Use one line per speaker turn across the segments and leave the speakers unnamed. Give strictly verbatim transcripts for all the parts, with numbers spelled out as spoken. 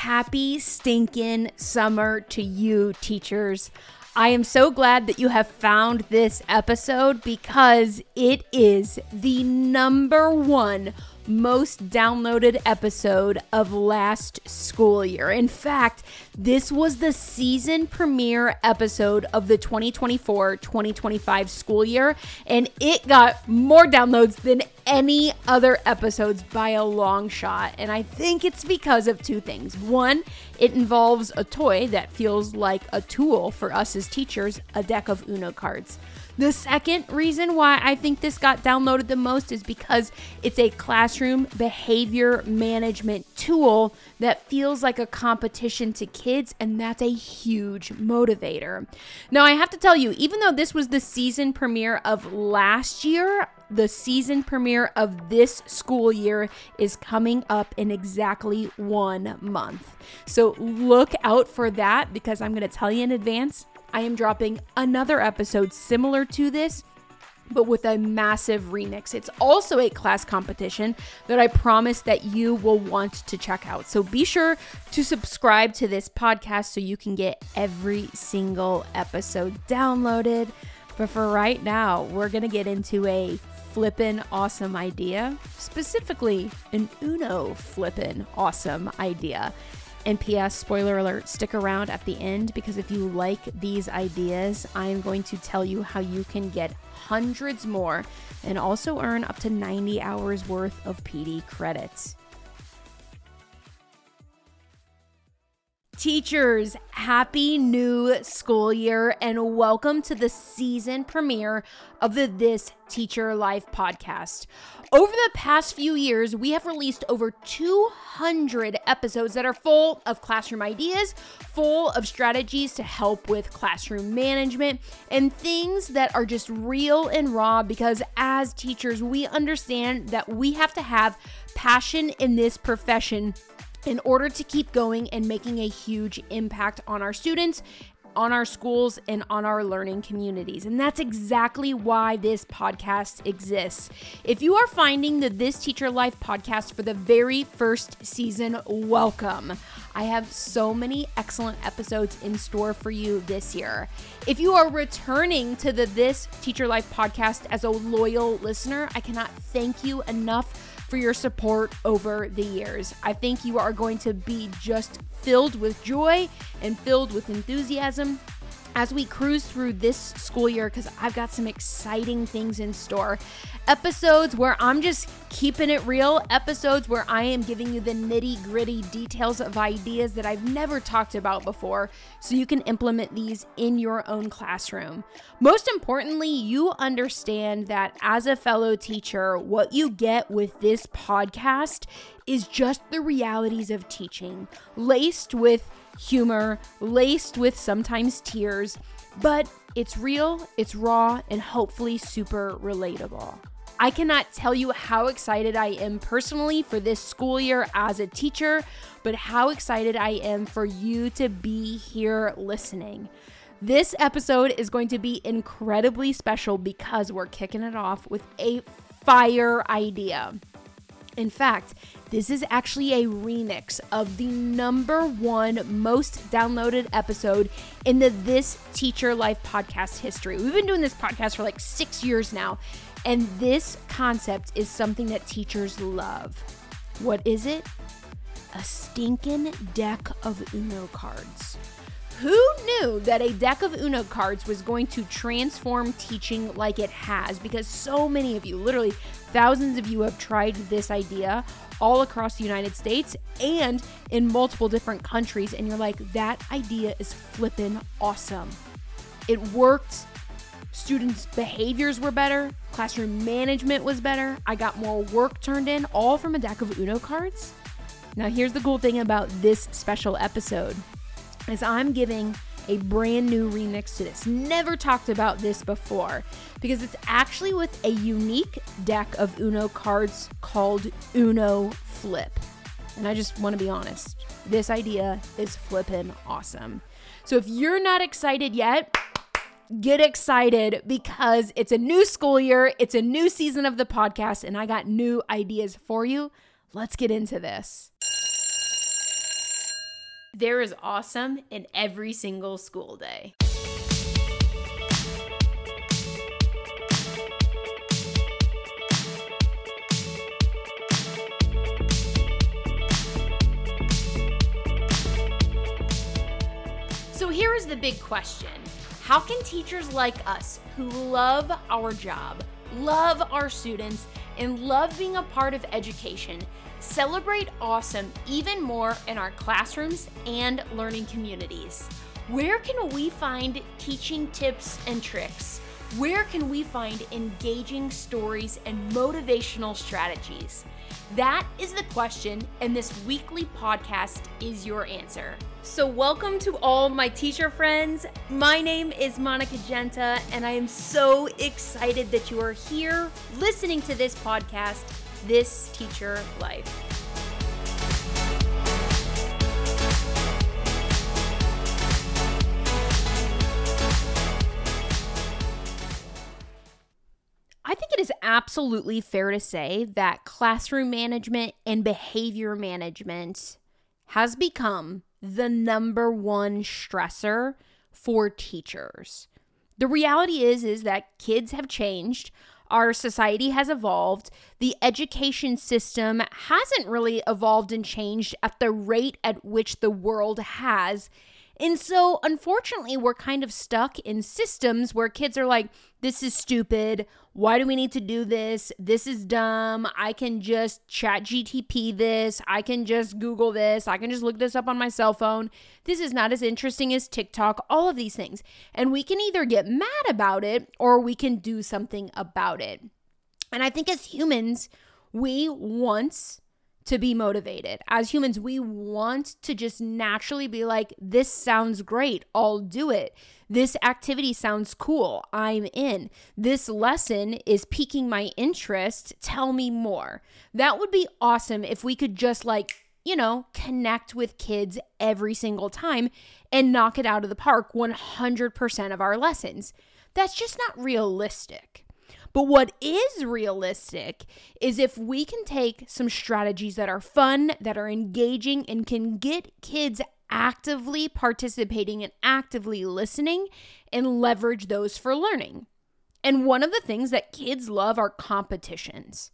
happy stinking summer to you, teachers. I am so glad that you have found this episode because it is the number one most downloaded episode of last school year. In fact, this was the season premiere episode of the twenty twenty-four twenty twenty-five school year, and it got more downloads than any other episodes by a long shot. And I think it's because of two things. One, it involves a toy that feels like a tool for us as teachers, a deck of Uno cards. The second reason why I think this got downloaded the most is because it's a classroom behavior management tool that feels like a competition to kids, and that's a huge motivator. Now, I have to tell you, even though this was the season premiere of last year, the season premiere of this school year is coming up in exactly one month. So look out for that, because I'm going to tell you in advance, I am dropping another episode similar to this, but with a massive remix. It's also a class competition that I promise that you will want to check out. So be sure to subscribe to this podcast so you can get every single episode downloaded. But for right now, we're going to get into a flippin' awesome idea, specifically an Uno flippin' awesome idea. And P S, spoiler alert, stick around at the end, because if you like these ideas, I am going to tell you how you can get hundreds more and also earn up to ninety hours worth of P D credits. Teachers, happy new school year and welcome to the season premiere of the This Teacher Life podcast. Over the past few years, we have released over two hundred episodes that are full of classroom ideas, full of strategies to help with classroom management, and things that are just real and raw, because as teachers, we understand that we have to have passion in this profession in order to keep going and making a huge impact on our students, on our schools, and on our learning communities. And that's exactly why this podcast exists. If you are finding the This Teacher Life podcast for the very first season, welcome. I have so many excellent episodes in store for you this year. If you are returning to the This Teacher Life podcast as a loyal listener, I cannot thank you enough for your support over the years. I think you are going to be just filled with joy and filled with enthusiasm as we cruise through this school year, because I've got some exciting things in store. Episodes where I'm just keeping it real, episodes where I am giving you the nitty gritty details of ideas that I've never talked about before, so you can implement these in your own classroom. Most importantly, you understand that as a fellow teacher, what you get with this podcast is just the realities of teaching, laced with humor, laced with sometimes tears, but it's real, it's raw, and hopefully super relatable. I cannot tell you how excited I am personally for this school year as a teacher, but how excited I am for you to be here listening. This episode is going to be incredibly special because we're kicking it off with a fire idea. In fact, this is actually a remix of the number one most downloaded episode in the This Teacher Life podcast history. We've been doing this podcast for like six years now, and this concept is something that teachers love. What is it? A stinking deck of Uno cards. Who knew that a deck of Uno cards was going to transform teaching like it has? Because so many of you, literally thousands of you, have tried this idea all across the United States and in multiple different countries, and you're like, that idea is flippin' awesome. It worked. Students' behaviors were better. Classroom management was better. I got more work turned in, all from a deck of Uno cards. Now, here's the cool thing about this special episode. Is I'm giving a brand new remix to this. Never talked about this before, because it's actually with a unique deck of Uno cards called Uno Flip. And I just want to be honest, this idea is flippin' awesome. So if you're not excited yet, get excited, because it's a new school year, it's a new season of the podcast, and I got new ideas for you. Let's get into this. There is awesome in every single school day. So here is the big question. How can teachers like us who love our job, love our students, and love being a part of education celebrate awesome even more in our classrooms and learning communities? Where can we find teaching tips and tricks? Where can we find engaging stories and motivational strategies? That is the question, and this weekly podcast is your answer. So welcome to all my teacher friends. My name is Monica Genta, and I am so excited that you are here listening to this podcast, This Teacher Life. I think it is absolutely fair to say that classroom management and behavior management has become the number one stressor for teachers. The reality is, is that kids have changed. Our society has evolved. The education system hasn't really evolved and changed at the rate at which the world has. And so, unfortunately, we're kind of stuck in systems where kids are like, this is stupid. Why do we need to do this? This is dumb. I can just chat G T P this. I can just Google this. I can just look this up on my cell phone. This is not as interesting as TikTok, all of these things. And we can either get mad about it or we can do something about it. And I think as humans, we want to be motivated. As humans, we want to just naturally be like, this sounds great, I'll do it. This activity sounds cool, I'm in. This lesson is piquing my interest, tell me more. That would be awesome if we could just like, you know, connect with kids every single time and knock it out of the park one hundred percent of our lessons. That's just not realistic. But what is realistic is if we can take some strategies that are fun, that are engaging, and can get kids actively participating and actively listening and leverage those for learning. And one of the things that kids love are competitions.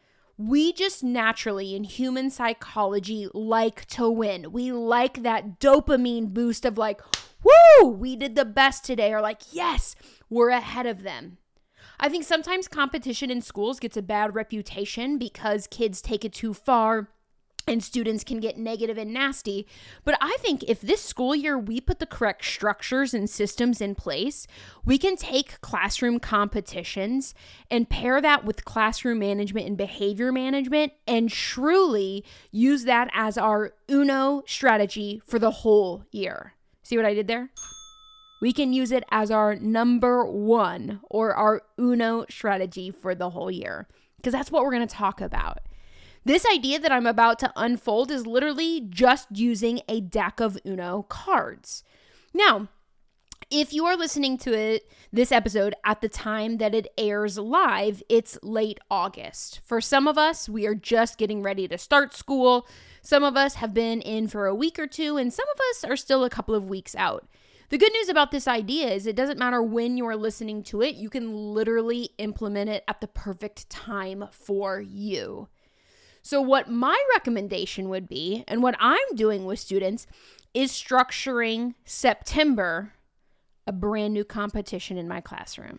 We just naturally in human psychology like to win. We like that dopamine boost of like, woo, we did the best today, or like, yes, we're ahead of them. I think sometimes competition in schools gets a bad reputation because kids take it too far and students can get negative and nasty. But I think if this school year we put the correct structures and systems in place, we can take classroom competitions and pair that with classroom management and behavior management and truly use that as our Uno strategy for the whole year. See what I did there? We can use it as our number one or our Uno strategy for the whole year, because that's what we're going to talk about. This idea that I'm about to unfold is literally just using a deck of Uno cards. Now, if you are listening to it, this episode at the time that it airs live, it's late August. For some of us, we are just getting ready to start school. Some of us have been in for a week or two, and some of us are still a couple of weeks out. The good news about this idea is it doesn't matter when you're listening to it. You can literally implement it at the perfect time for you. So what my recommendation would be, and what I'm doing with students, is structuring September a brand new competition in my classroom.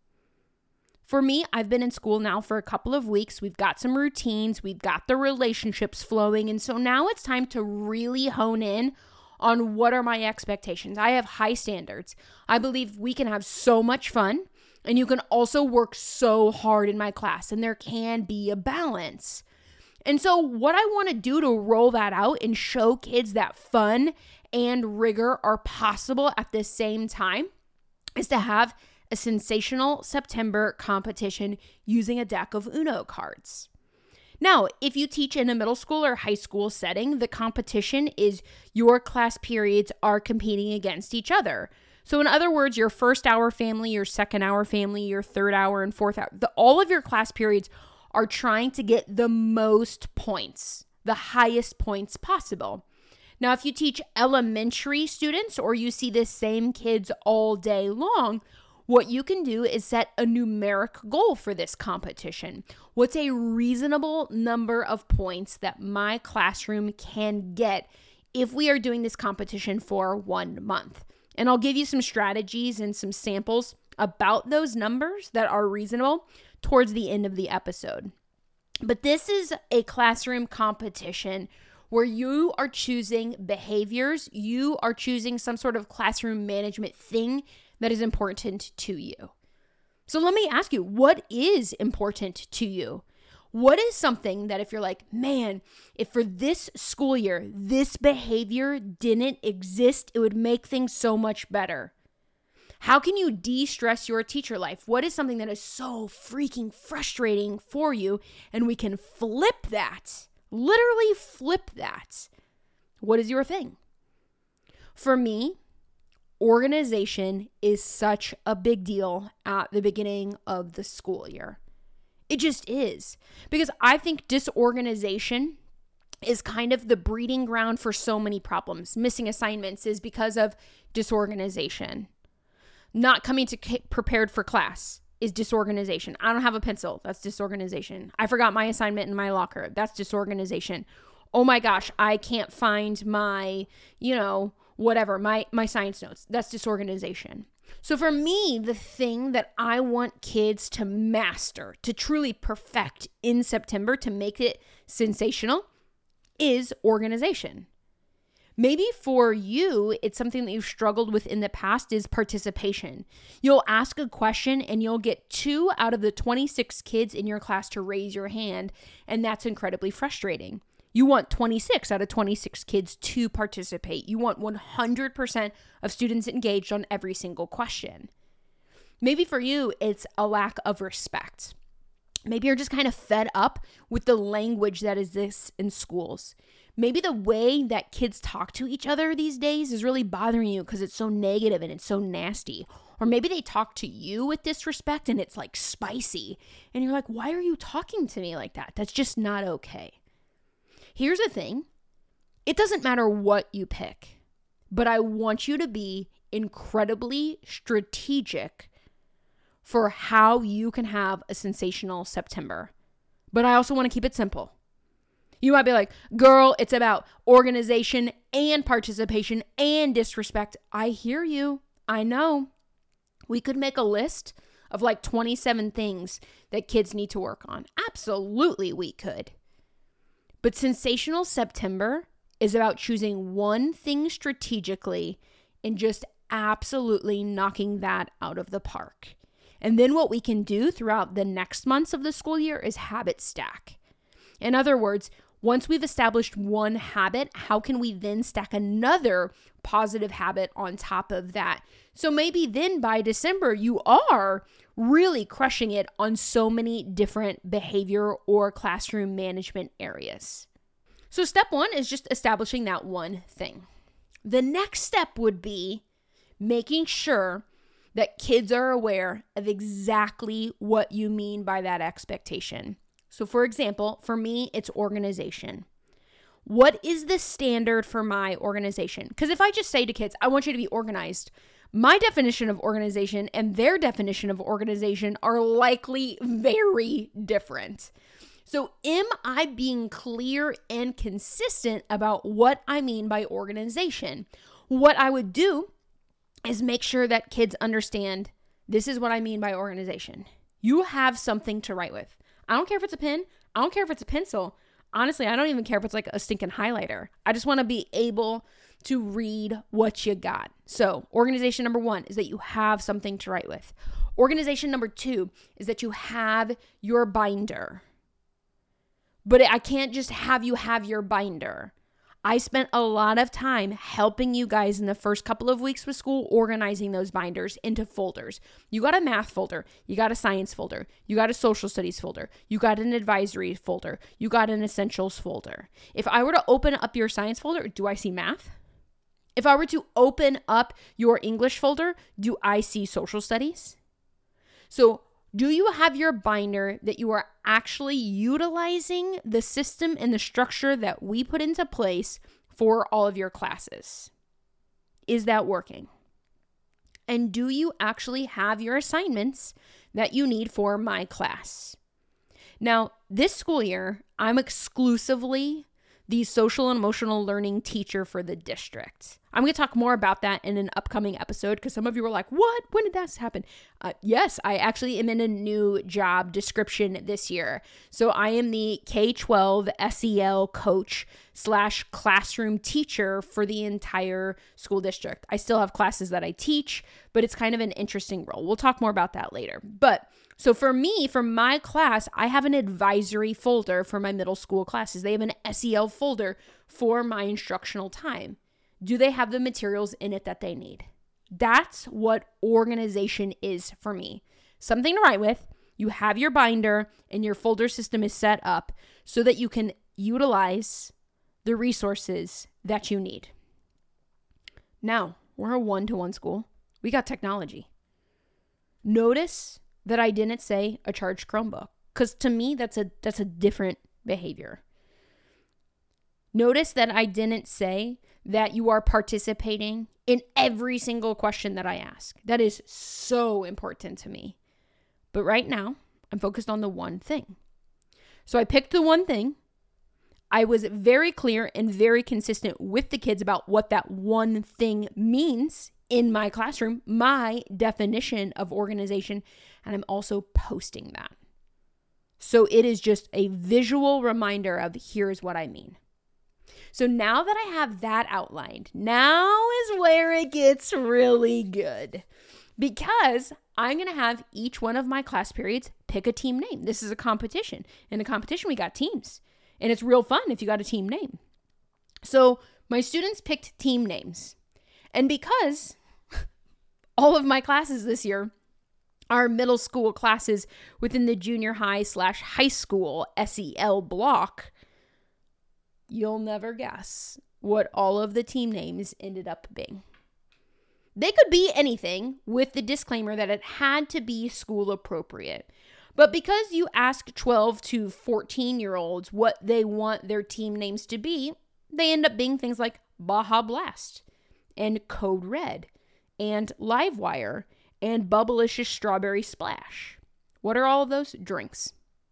For me, I've been in school now for a couple of weeks. We've got some routines. We've got the relationships flowing. And so now it's time to really hone in on what are my expectations. I have high standards. I believe we can have so much fun and you can also work so hard in my class, and there can be a balance. And so what I want to do to roll that out and show kids that fun and rigor are possible at the same time is to have a sensational September competition using a deck of Uno cards. Now, if you teach in a middle school or high school setting, the competition is your class periods are competing against each other. So in other words, your first hour family, your second hour family, your third hour and fourth hour, the, all of your class periods are trying to get the most points, the highest points possible. Now, if you teach elementary students or you see the same kids all day long, what you can do is set a numeric goal for this competition. What's a reasonable number of points that my classroom can get if we are doing this competition for one month? And I'll give you some strategies and some samples about those numbers that are reasonable towards the end of the episode. But this is a classroom competition where you are choosing behaviors, you are choosing some sort of classroom management thing that is important to you. So let me ask you, what is important to you? What is something that if you're like, man, if for this school year, this behavior didn't exist, it would make things so much better? How can you de-stress your teacher life? What is something that is so freaking frustrating for you? And we can flip that. Literally flip that. What is your thing? For me, organization is such a big deal at the beginning of the school year. It just is. Because I think disorganization is kind of the breeding ground for so many problems. Missing assignments is because of disorganization. Not coming to c- prepared for class is disorganization. I don't have a pencil. That's disorganization. I forgot my assignment in my locker. That's disorganization. Oh my gosh, I can't find my, you know, whatever, my, my science notes. That's disorganization. So for me, the thing that I want kids to master, to truly perfect in September, to make it sensational, is organization. Maybe for you, it's something that you've struggled with in the past is participation. You'll ask a question and you'll get two out of the twenty-six kids in your class to raise your hand, and that's incredibly frustrating. You want twenty-six out of twenty-six kids to participate. You want one hundred percent of students engaged on every single question. Maybe for you, it's a lack of respect. Maybe you're just kind of fed up with the language that exists in schools. Maybe the way that kids talk to each other these days is really bothering you because it's so negative and it's so nasty. Or maybe they talk to you with disrespect and it's like spicy. And you're like, why are you talking to me like that? That's just not okay. Here's the thing. It doesn't matter what you pick, but I want you to be incredibly strategic for how you can have a sensational September. But I also want to keep it simple. You might be like, girl, it's about organization and participation and disrespect. I hear you. I know. We could make a list of like twenty-seven things that kids need to work on. Absolutely, we could. But Sensational September is about choosing one thing strategically and just absolutely knocking that out of the park. And then what we can do throughout the next months of the school year is habit stack. In other words, once we've established one habit, how can we then stack another positive habit on top of that? So maybe then by December, you are really crushing it on so many different behavior or classroom management areas. So step one is just establishing that one thing. The next step would be making sure that kids are aware of exactly what you mean by that expectation. So for example, for me, it's organization. What is the standard for my organization? Because if I just say to kids, I want you to be organized, my definition of organization and their definition of organization are likely very different. So am I being clear and consistent about what I mean by organization? What I would do is make sure that kids understand this is what I mean by organization. You have something to write with. I don't care if it's a pen. I don't care if it's a pencil. Honestly, I don't even care if it's like a stinking highlighter. I just want to be able to read what you got. So organization number one is that you have something to write with. Organization number two is that you have your binder. But I can't just have you have your binder. I spent a lot of time helping you guys in the first couple of weeks with school organizing those binders into folders. You got a math folder, you got a science folder, you got a social studies folder, you got an advisory folder, you got an essentials folder. If I were to open up your science folder, do I see math? If I were to open up your English folder, do I see social studies? So do you have your binder that you are actually utilizing the system and the structure that we put into place for all of your classes? Is that working? And do you actually have your assignments that you need for my class? Now, this school year, I'm exclusively the social and emotional learning teacher for the district. I'm going to talk more about that in an upcoming episode because some of you were like, what? When did that happen? Uh, yes, I actually am in a new job description this year. So I am the K twelve S E L coach slash classroom teacher for the entire school district. I still have classes that I teach, but it's kind of an interesting role. We'll talk more about that later. But so for me, for my class, I have an advisory folder for my middle school classes. They have an S E L folder for my instructional time. Do they have the materials in it that they need? That's what organization is for me. Something to write with. You have your binder and your folder system is set up so that you can utilize the resources that you need. Now, we're a one-to-one school. We got technology. Notice that I didn't say a charged Chromebook, because to me, that's a that's a different behavior. Notice that I didn't say that you are participating in every single question that I ask. That is so important to me. But right now, I'm focused on the one thing. So I picked the one thing. I was very clear and very consistent with the kids about what that one thing means in my classroom, my definition of organization, and I'm also posting that. So it is just a visual reminder of here's what I mean. So now that I have that outlined, now is where it gets really good, because I'm going to have each one of my class periods pick a team name. This is a competition. In a competition, we got teams, and it's real fun if you got a team name. So my students picked team names, and because all of my classes this year are middle school classes within the junior high slash high school S E L block, you'll never guess what all of the team names ended up being. They could be anything with the disclaimer that it had to be school appropriate. But because you ask twelve to fourteen year olds what they want their team names to be, they end up being things like Baja Blast and Code Red and Livewire and Bubblicious Strawberry Splash. What are all of those? Drinks.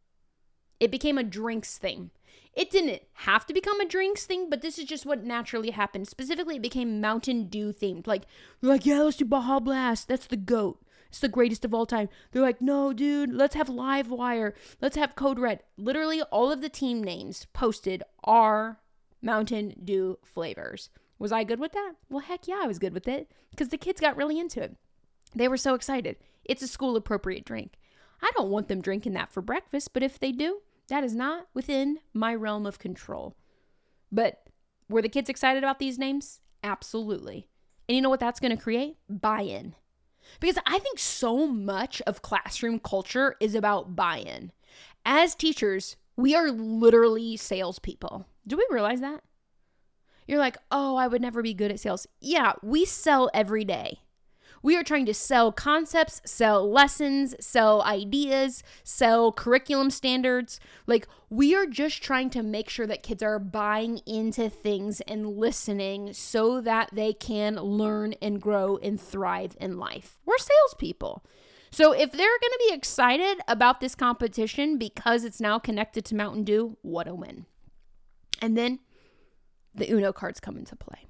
It became a drinks thing. It didn't have to become a drinks thing, but this is just what naturally happened. Specifically, it became Mountain Dew themed. Like, they're like, yeah, let's do Baja Blast. That's the GOAT. It's the greatest of all time. They're like, no, dude, let's have Livewire. Let's have Code Red. Literally, all of the team names posted are Mountain Dew flavors. Was I good with that? Well, heck yeah, I was good with it, because the kids got really into it. They were so excited. It's a school-appropriate drink. I don't want them drinking that for breakfast, but if they do, that is not within my realm of control. But were the kids excited about these names? Absolutely. And you know what that's going to create? Buy-in. Because I think so much of classroom culture is about buy-in. As teachers, we are literally salespeople. Do we realize that? You're like, oh, I would never be good at sales. Yeah, we sell every day. We are trying to sell concepts, sell lessons, sell ideas, sell curriculum standards. Like, we are just trying to make sure that kids are buying into things and listening so that they can learn and grow and thrive in life. We're salespeople. So if they're going to be excited about this competition because it's now connected to Mountain Dew, what a win. And then the Uno cards come into play.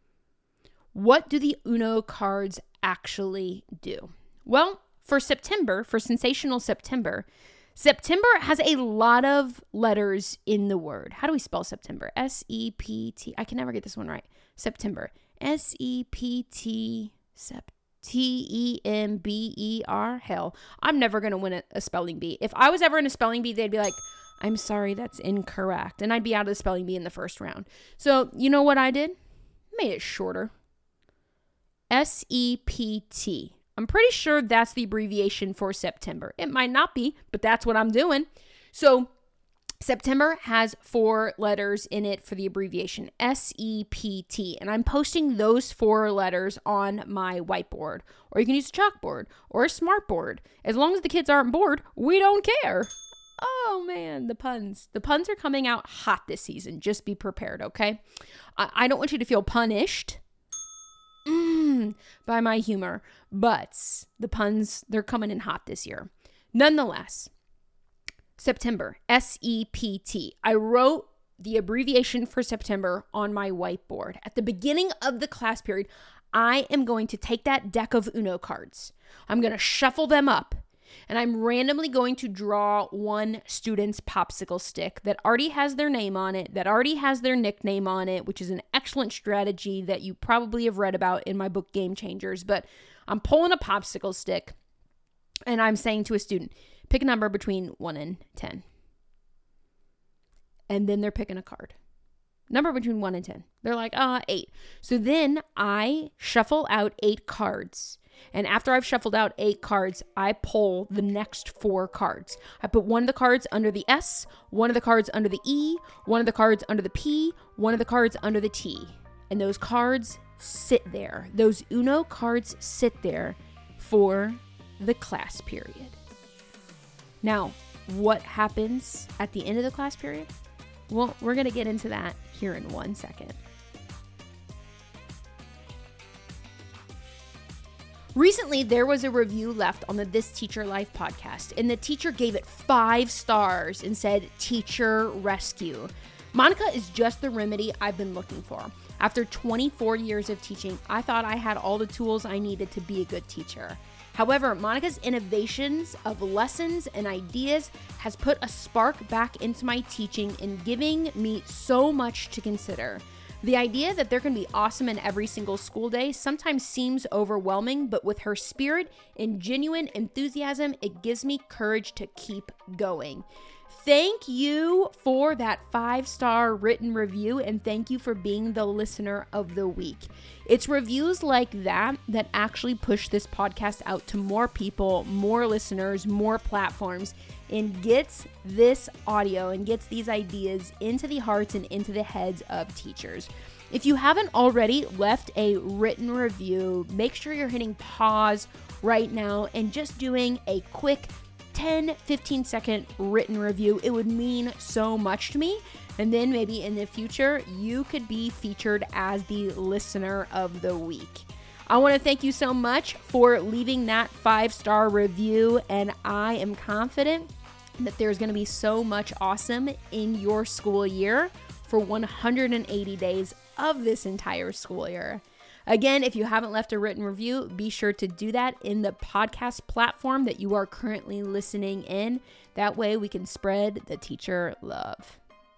What do the Uno cards actually do? Well, for September, for Sensational September, September has a lot of letters in the word. How do we spell September? S E P T. I can never get this one right. September. S E P T. Sept. T E M B E R. Hell, I'm never going to win a, a spelling bee. If I was ever in a spelling bee, they'd be like, I'm sorry, that's incorrect. And I'd be out of the spelling bee in the first round. So you know what I did? Made it shorter. S E P T. I'm pretty sure that's the abbreviation for September. It might not be, but that's what I'm doing. So September has four letters in it for the abbreviation S E P T. And I'm posting those four letters on my whiteboard. Or you can use a chalkboard or a smart board. As long as the kids aren't bored, we don't care. Oh man, the puns. The puns are coming out hot this season. Just be prepared, okay? I, I don't want you to feel punished mm, by my humor, but the puns, they're coming in hot this year. Nonetheless, September, S E P T. I wrote the abbreviation for September on my whiteboard. At the beginning of the class period, I am going to take that deck of Uno cards. I'm going to shuffle them up, and I'm randomly going to draw one student's popsicle stick that already has their name on it, that already has their nickname on it, which is an excellent strategy that you probably have read about in my book, Game Changers. But I'm pulling a popsicle stick, and I'm saying to a student, pick a number between one and ten. And then they're picking a card. Number between one and ten. They're like, uh, eight. So then I shuffle out eight cards. And after I've shuffled out eight cards, I pull the next four cards. I put one of the cards under the S, one of the cards under the E, one of the cards under the P, one of the cards under the T. And those cards sit there. Those Uno cards sit there for the class period. Now, what happens at the end of the class period? Well, we're going to get into that here in one second. Recently, there was a review left on the This Teacher Life podcast, and the teacher gave it five stars and said, "Teacher rescue." Monica is just the remedy I've been looking for. After twenty-four years of teaching, I thought I had all the tools I needed to be a good teacher. However, Monica's innovations of lessons and ideas has put a spark back into my teaching and giving me so much to consider. The idea that there can be awesome in every single school day sometimes seems overwhelming, but with her spirit and genuine enthusiasm, it gives me courage to keep going. Thank you for that five-star written review, and thank you for being the listener of the week. It's reviews like that that actually push this podcast out to more people, more listeners, more platforms, and gets this audio and gets these ideas into the hearts and into the heads of teachers. If you haven't already left a written review, make sure you're hitting pause right now and just doing a quick ten, fifteen second written review. It would mean so much to me. And then maybe in the future, you could be featured as the listener of the week. I want to thank you so much for leaving that five-star review. And I am confident that there's going to be so much awesome in your school year for one hundred eighty days of this entire school year. Again, if you haven't left a written review, be sure to do that in the podcast platform that you are currently listening in. That way we can spread the teacher love.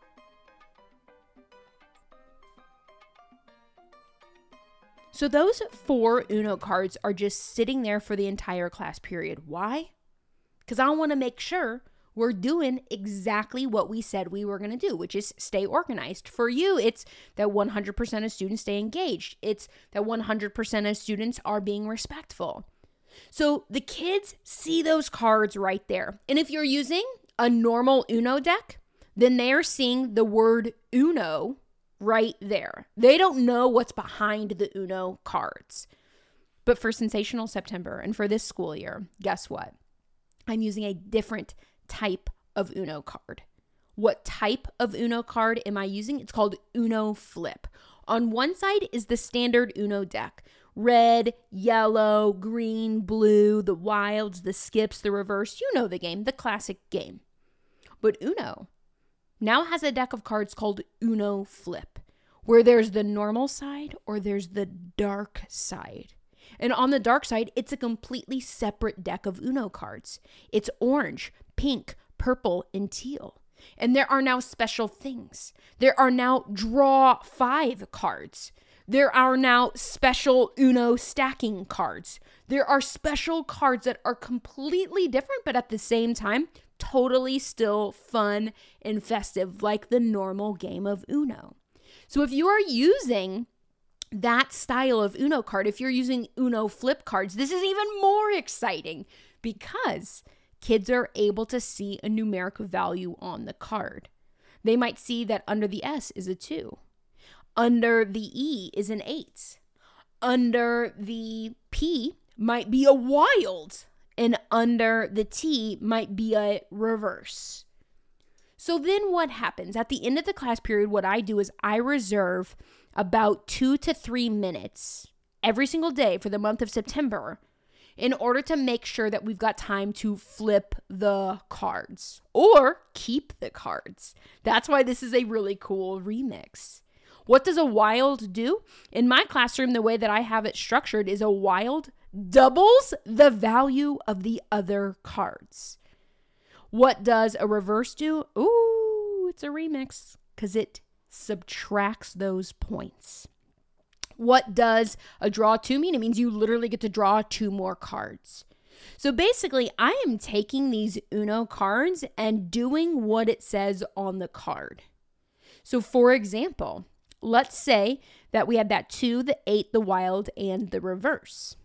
So those four Uno cards are just sitting there for the entire class period. Why? Because I want to make sure we're doing exactly what we said we were going to do, which is stay organized. For you, it's that one hundred percent of students stay engaged. It's that one hundred percent of students are being respectful. So the kids see those cards right there. And if you're using a normal Uno deck, then they are seeing the word Uno right there. They don't know what's behind the Uno cards. But for Sensational September and for this school year, guess what? I'm using a different type of Uno card. What type of Uno card am I using? It's called Uno Flip. On one side is the standard Uno deck. Red, yellow, green, blue, the wilds, the skips, the reverse. You know the game, the classic game. But Uno now has a deck of cards called Uno Flip, where there's the normal side or there's the dark side. And on the dark side, it's a completely separate deck of Uno cards. It's orange, pink, purple, and teal. And there are now special things. There are now draw five cards. There are now special Uno stacking cards. There are special cards that are completely different, but at the same time, totally still fun and festive, like the normal game of Uno. So if you are using that style of Uno card, if you're using Uno Flip cards, this is even more exciting because kids are able to see a numeric value on the card. They might see that under the S is a two. Under the E is an eight. Under the P might be a wild. And under the T might be a reverse. So then what happens? At the end of the class period, what I do is I reserve about two to three minutes every single day for the month of September in order to make sure that we've got time to flip the cards or keep the cards. That's why this is a really cool remix. What does a wild do? In my classroom, the way that I have it structured is a wild doubles the value of the other cards. What does a reverse do? Ooh, it's a remix because it subtracts those points. What does a draw two mean? It means you literally get to draw two more cards. So basically, I am taking these Uno cards and doing what it says on the card. So for example, let's say that we had that two, the eight, the wild, and the reverse.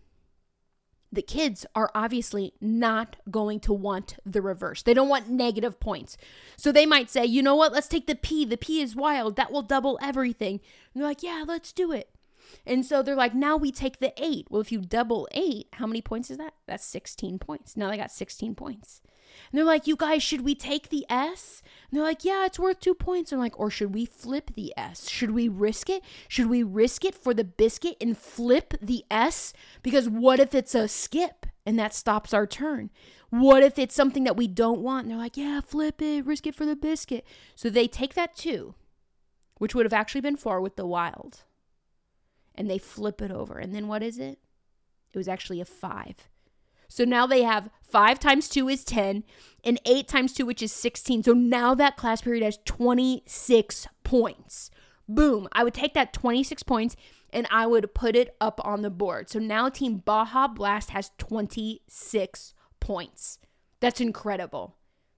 The kids are obviously not going to want the reverse. They don't want negative points. So they might say, you know what, let's take the P. The P is wild. That will double everything. And they're like, yeah, let's do it. And so they're like, now we take the eight. Well, if you double eight, how many points is that? That's sixteen points. Now they got sixteen points. And they're like, you guys, should we take the S? And they're like, yeah, it's worth two points. I'm like, or should we flip the S? Should we risk it? Should we risk it for the biscuit and flip the S? Because what if it's a skip and that stops our turn? What if it's something that we don't want? And they're like, yeah, flip it, risk it for the biscuit. So they take that two, which would have actually been four with the wild, and they flip it over. And then what is it? It was actually a five. So now they have five times two is ten and eight times two, which is sixteen. So now that class period has twenty-six points. Boom. I would take that twenty-six points and I would put it up on the board. So now Team Baja Blast has twenty-six points. That's incredible.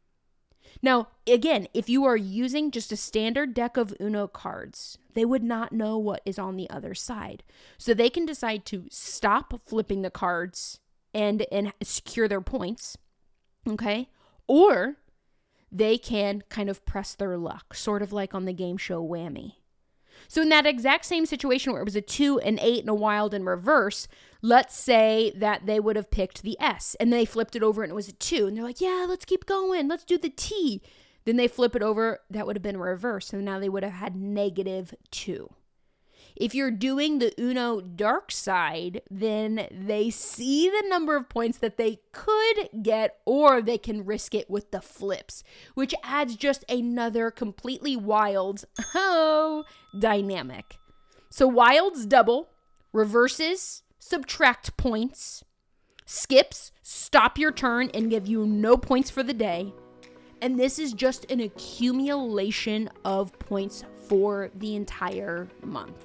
Now, again, if you are using just a standard deck of Uno cards, they would not know what is on the other side. So they can decide to stop flipping the cards and and secure their points, okay? Or they can kind of press their luck, sort of like on the game show Whammy. So in that exact same situation where it was a two, an eight, and a wild in reverse, let's say that they would have picked the S, and they flipped it over and it was a two, and they're like, yeah, let's keep going, let's do the T. Then they flip it over, that would have been reverse, so now they would have had negative two. If you're doing the Uno dark side, then they see the number of points that they could get, or they can risk it with the flips, which adds just another completely wild, oh, dynamic. So wilds double, reverses subtract points, skips stop your turn and give you no points for the day. And this is just an accumulation of points for the entire month.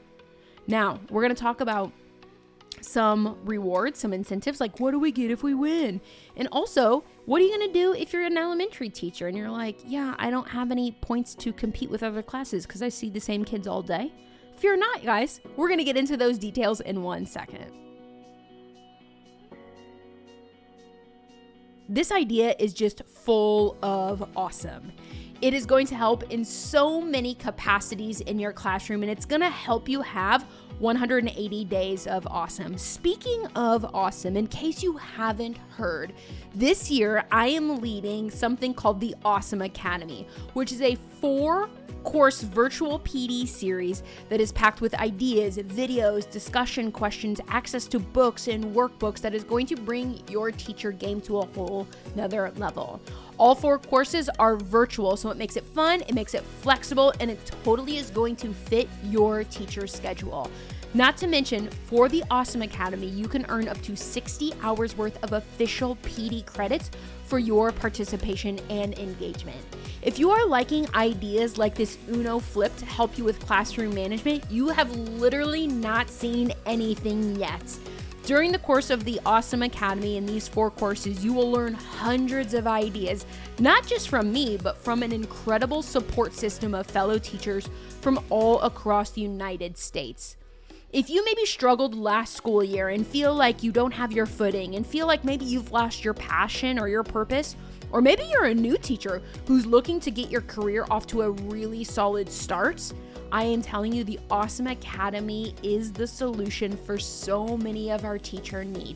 Now, we're going to talk about some rewards, some incentives, like what do we get if we win? And also, what are you going to do if you're an elementary teacher and you're like, yeah, I don't have any points to compete with other classes because I see the same kids all day? Fear not, guys. We're going to get into those details in one second. This idea is just full of awesome. It is going to help in so many capacities in your classroom, and it's going to help you have one hundred eighty days of awesome. Speaking of awesome, in case you haven't heard, this year I am leading something called the Awesome Academy, which is a four course virtual P D series that is packed with ideas, videos, discussion questions, access to books and workbooks that is going to bring your teacher game to a whole nother level. All four courses are virtual, so it makes it fun, it makes it flexible, and it totally is going to fit your teacher's schedule. Not to mention, for the Awesome Academy, you can earn up to sixty hours worth of official P D credits for your participation and engagement. If you are liking ideas like this Uno flip to help you with classroom management, you have literally not seen anything yet. During the course of the Awesome Academy in these four courses, you will learn hundreds of ideas, not just from me, but from an incredible support system of fellow teachers from all across the United States. If you maybe struggled last school year and feel like you don't have your footing and feel like maybe you've lost your passion or your purpose, or maybe you're a new teacher who's looking to get your career off to a really solid start, I am telling you the Awesome Academy is the solution for so many of our teacher needs.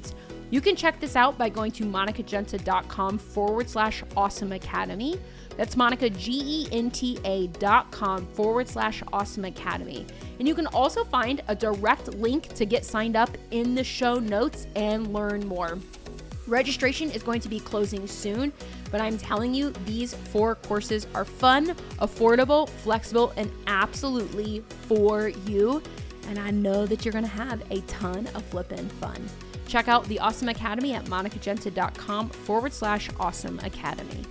You can check this out by going to monicagenta.com forward slash awesome academy. That's Monica, G E N T A dot com forward slash awesome academy. And you can also find a direct link to get signed up in the show notes and learn more. Registration is going to be closing soon, but I'm telling you, these four courses are fun, affordable, flexible, and absolutely for you. And I know that you're going to have a ton of flippin' fun. Check out the Awesome Academy at monicagenta.com forward slash awesome academy.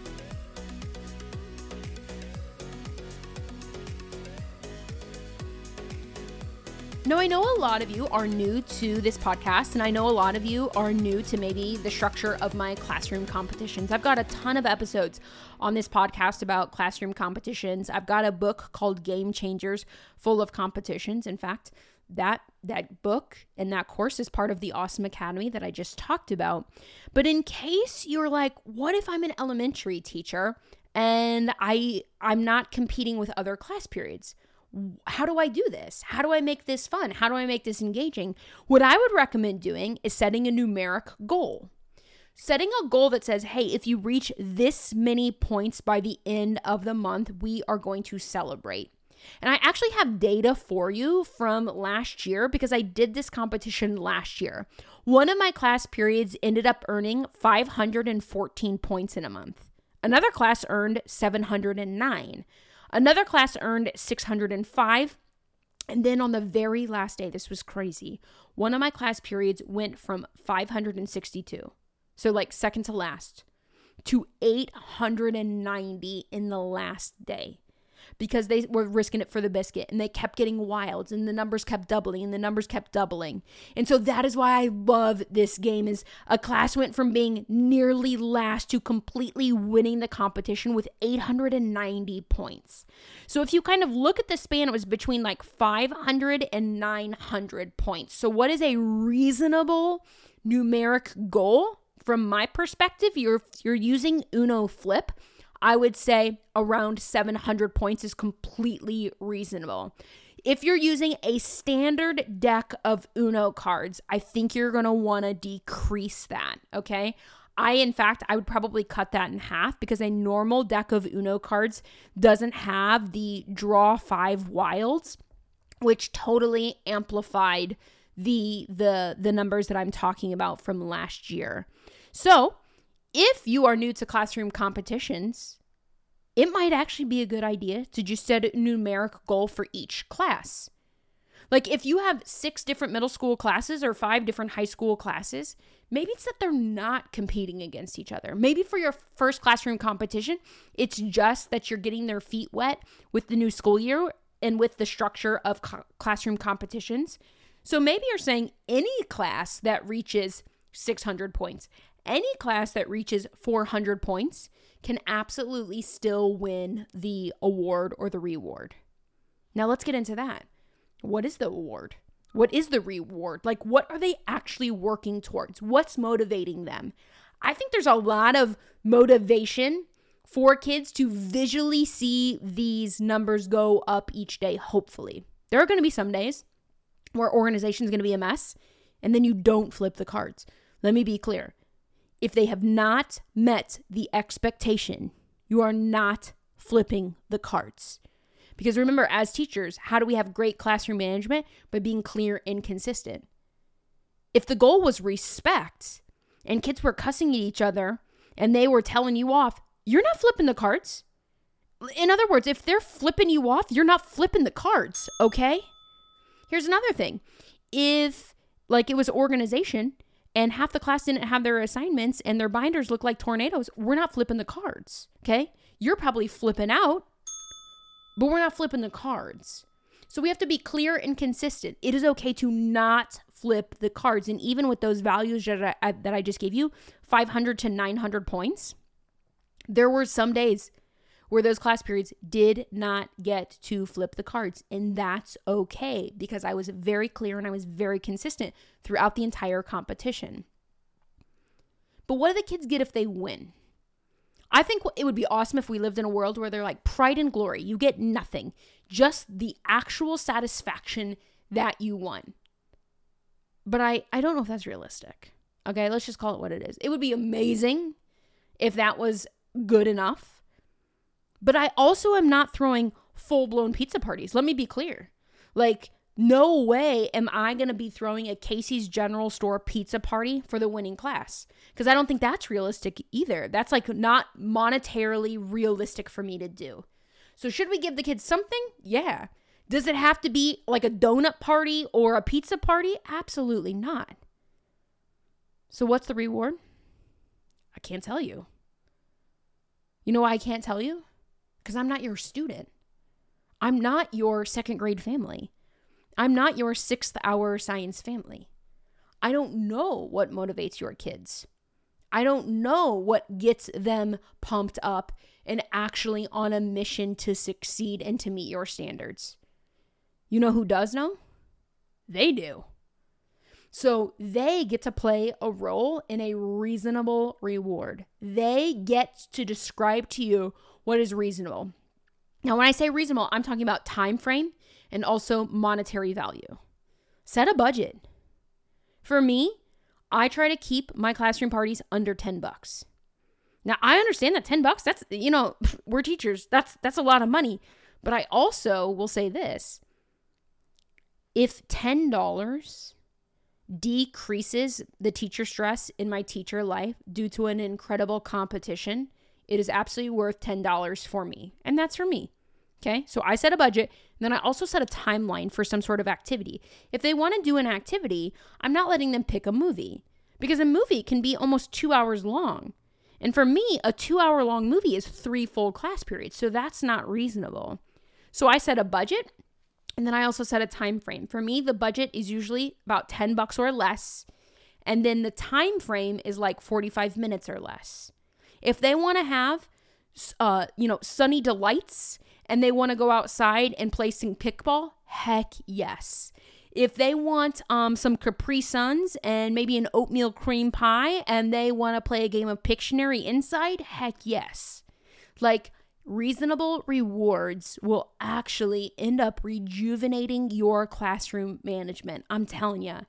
Now, I know a lot of you are new to this podcast, and I know a lot of you are new to maybe the structure of my classroom competitions. I've got a ton of episodes on this podcast about classroom competitions. I've got a book called Game Changers full of competitions. In fact, that that book and that course is part of the Awesome Academy that I just talked about. But in case you're like, what if I'm an elementary teacher and I I'm not competing with other class periods? How do I do this? How do I make this fun? How do I make this engaging? What I would recommend doing is setting a numeric goal. Setting a goal that says, hey, if you reach this many points by the end of the month, we are going to celebrate. And I actually have data for you from last year because I did this competition last year. One of my class periods ended up earning five hundred fourteen points in a month. Another class earned seven hundred nine. Another class earned six hundred five. And then on the very last day, this was crazy, one of my class periods went from five hundred sixty-two, so like second to last, to eight hundred ninety in the last day, because they were risking it for the biscuit and they kept getting wilds and the numbers kept doubling and the numbers kept doubling. And so that is why I love this game. Is a class went from being nearly last to completely winning the competition with eight hundred ninety points. So if you kind of look at the span, it was between like five hundred and nine hundred points. So what is a reasonable numeric goal? From my perspective, you're you're using Uno Flip, I would say around seven hundred points is completely reasonable. If you're using a standard deck of Uno cards, I think you're going to want to decrease that, okay? I, in fact, I would probably cut that in half because a normal deck of Uno cards doesn't have the draw five wilds, which totally amplified the the the numbers that I'm talking about from last year. So, if you are new to classroom competitions, it might actually be a good idea to just set a numeric goal for each class. Like if you have six different middle school classes or five different high school classes, maybe it's that they're not competing against each other. Maybe for your first classroom competition, it's just that you're getting their feet wet with the new school year and with the structure of co- classroom competitions. So maybe you're saying any class that reaches six hundred points, any class that reaches four hundred points can absolutely still win the award or the reward. Now let's get into that. What is the award? What is the reward? Like, what are they actually working towards? What's motivating them? I think there's a lot of motivation for kids to visually see these numbers go up each day, hopefully. There are going to be some days where organization is going to be a mess, and then you don't flip the cards. Let me be clear. If they have not met the expectation, you are not flipping the cards. Because remember, as teachers, how do we have great classroom management? By being clear and consistent. If the goal was respect and kids were cussing at each other and they were telling you off, you're not flipping the cards. In other words, if they're flipping you off, you're not flipping the cards, okay? Here's another thing. If, like, it was organization and half the class didn't have their assignments and their binders look like tornadoes, we're not flipping the cards, okay? You're probably flipping out, but we're not flipping the cards. So we have to be clear and consistent. It is okay to not flip the cards. And even with those values that I, that I just gave you, five hundred to nine hundred points, there were some days where those class periods did not get to flip the cards. And that's okay because I was very clear and I was very consistent throughout the entire competition. But what do the kids get if they win? I think it would be awesome if we lived in a world where they're like pride and glory. You get nothing, just the actual satisfaction that you won. But I, I don't know if that's realistic. Okay, let's just call it what it is. It would be amazing if that was good enough. But I also am not throwing full-blown pizza parties. Let me be clear. Like, no way am I going to be throwing a Casey's General Store pizza party for the winning class, because I don't think that's realistic either. That's like not monetarily realistic for me to do. So should we give the kids something? Yeah. Does it have to be like a donut party or a pizza party? Absolutely not. So what's the reward? I can't tell you. You know why I can't tell you? Because I'm not your student. I'm not your second grade family. I'm not your sixth hour science family. I don't know what motivates your kids. I don't know what gets them pumped up and actually on a mission to succeed and to meet your standards. You know who does know? They do. So they get to play a role in a reasonable reward. They get to describe to you what is reasonable. Now, when I say reasonable, I'm talking about time frame and also monetary value. Set a budget. For me, I try to keep my classroom parties under ten bucks. Now, I understand that ten bucks, that's, you know, we're teachers. That's that's a lot of money. But I also will say this. If ten dollars decreases the teacher stress in my teacher life due to an incredible competition, it is absolutely worth ten dollars for me. And that's for me. Okay, so I set a budget, and then I also set a timeline for some sort of activity. If they want to do an activity, I'm not letting them pick a movie, because a movie can be almost two hours long. And for me, a two hour long movie is three full class periods, so that's not reasonable. So I set a budget, and then I also set a time frame. For me, the budget is usually about ten bucks or less, and then the time frame is like forty-five minutes or less. If they want to have, uh, you know, sunny delights, and they want to go outside and play some kickball, heck yes. If they want um, some Capri Suns and maybe an oatmeal cream pie, and they want to play a game of Pictionary inside, heck yes. Like, reasonable rewards will actually end up rejuvenating your classroom management. I'm telling you.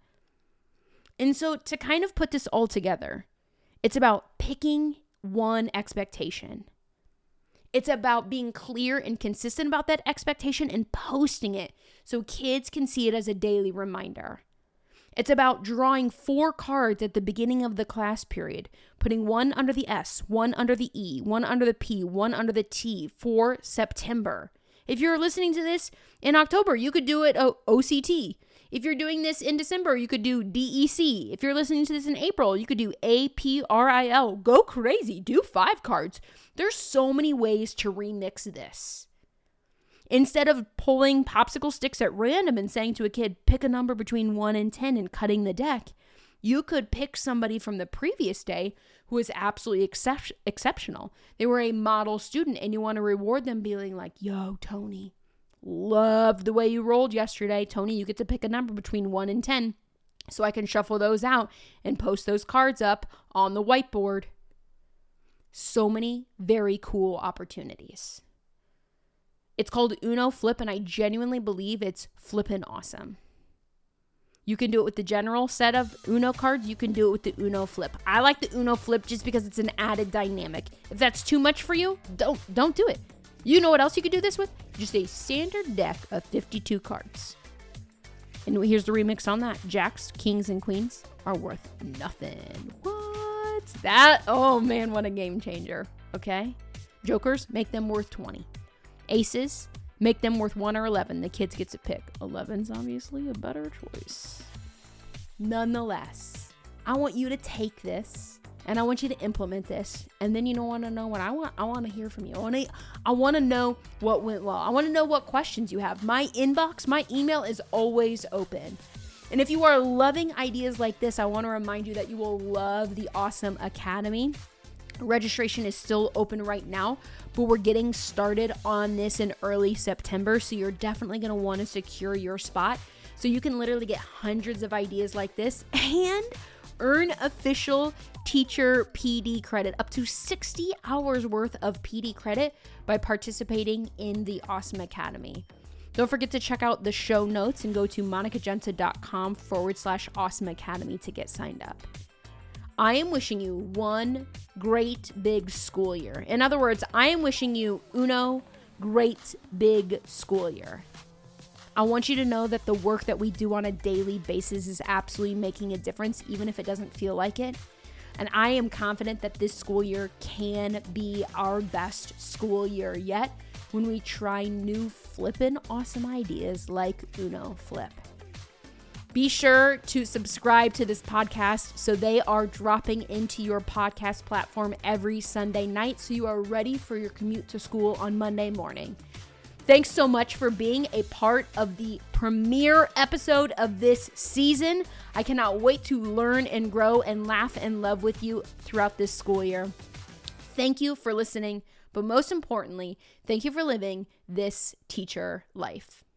And so to kind of put this all together, it's about picking one expectation. It's about being clear and consistent about that expectation and posting it so kids can see it as a daily reminder. It's about drawing four cards at the beginning of the class period, putting one under the S, one under the E, one under the P, one under the T for September. If you're listening to this in October, you could do it O C T. If you're doing this in December, you could do D E C. If you're listening to this in April, you could do A P R I L. Go crazy. Do five cards. There's so many ways to remix this. Instead of pulling popsicle sticks at random and saying to a kid, pick a number between one and ten and cutting the deck, you could pick somebody from the previous day who was absolutely excep- exceptional. They were a model student, and you want to reward them being like, yo, Tony, loved the way you rolled yesterday. Tony, you get to pick a number between one and ten so I can shuffle those out and post those cards up on the whiteboard. So many very cool opportunities. It's called Uno Flip, and I genuinely believe it's flippin' awesome. You can do it with the general set of Uno cards. You can do it with the Uno Flip. I like the Uno Flip just because it's an added dynamic. If that's too much for you, don't don't do it. You know what else you could do this with? Just a standard deck of fifty-two cards. And here's the remix on that. Jacks, kings, and queens are worth nothing. What? That, oh man, what a game changer. Okay? Jokers, make them worth twenty. Aces, make them worth one or eleven. The kids get to pick. eleven's obviously a better choice. Nonetheless, I want you to take this and I want you to implement this. And then you want to know what I want? I want to hear from you. I want to I want to know what went well. I want to know what questions you have. My inbox, my email is always open. And if you are loving ideas like this, I want to remind you that you will love the Awesome Academy. Registration is still open right now, but we're getting started on this in early September. So you're definitely going to want to secure your spot so you can literally get hundreds of ideas like this and earn official teacher P D credit, up to sixty hours worth of P D credit by participating in the Awesome Academy. Don't forget to check out the show notes and go to monicagenta.com forward slash Awesome Academy to get signed up. I am wishing you one great big school year. In other words, I am wishing you uno great big school year. I want you to know that the work that we do on a daily basis is absolutely making a difference, even if it doesn't feel like it. And I am confident that this school year can be our best school year yet when we try new flippin' awesome ideas like Uno Flip. Be sure to subscribe to this podcast so they are dropping into your podcast platform every Sunday night so you are ready for your commute to school on Monday morning. Thanks so much for being a part of the premiere episode of this season. I cannot wait to learn and grow and laugh and love with you throughout this school year. Thank you for listening, but most importantly, thank you for living this teacher life.